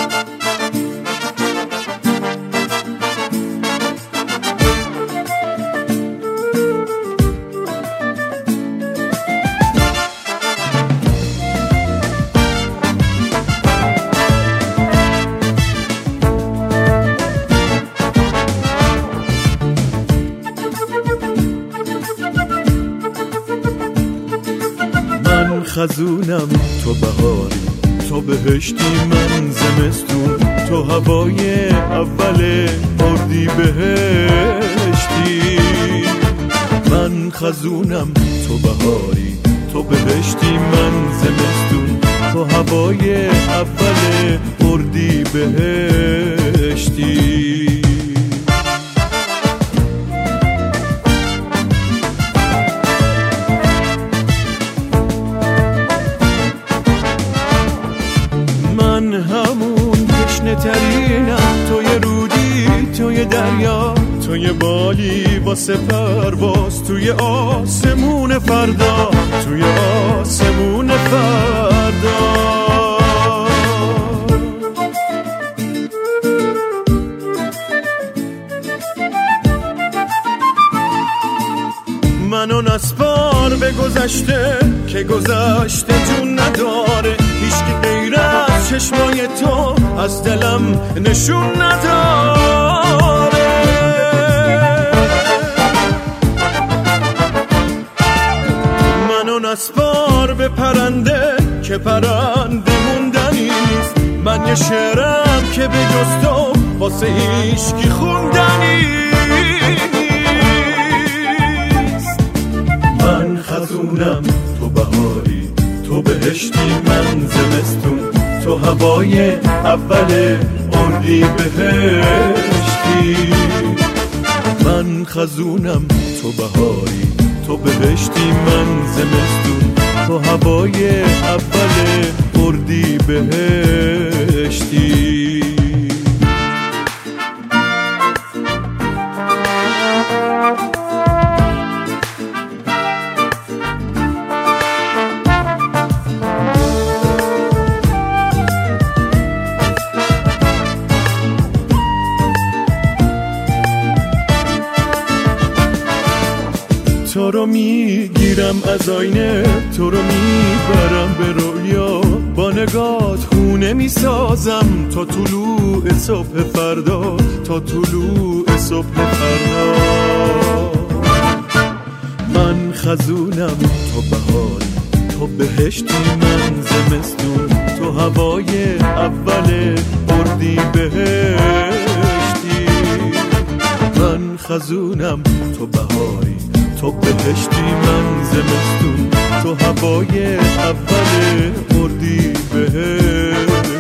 خزونم تو بهاری، تو بهشتی من زمستون، تو هوای اول اردی بهشتی. من خزونم تو بهاری، تو بهشتی من زمستون، تو هوای اول اردی بهشتی. من همون تشنه ترینم، توی رودی، توی دریا، توی بالی واسه پرواز، توی آسمون فردا، توی آسمون فردا. منو نسپار به گذشته که گذشته جون نداره، هیچکی غیر از چشمای تو از دلم نشون نداره. منو نسپار به پرنده که پرنده موندنی نیست، من یه شعرم که به جز تو واسه هیچکی خوندنی نیست. من خزونم تو بهاری، تو بهشتی من زمستون، تو هوای اول اردی بهشتی. من خزونم تو بهاری، تو بهشتی من زمستون، تو هوای اول اردی بهشتی. تو رو میگیرم از آینه، تو رو میبرم به رویا، با نگات خونه میسازم تا طلوع صبح فردا، تا طلوع صبح فردا. من خزونم تو بهاری، تو بهشتی من زمستون، تو هوای اول اردی بهشتی. من خزونم تو بهاری، تو بهشتی من زمستون، تو هوای اول اردی بهشتی.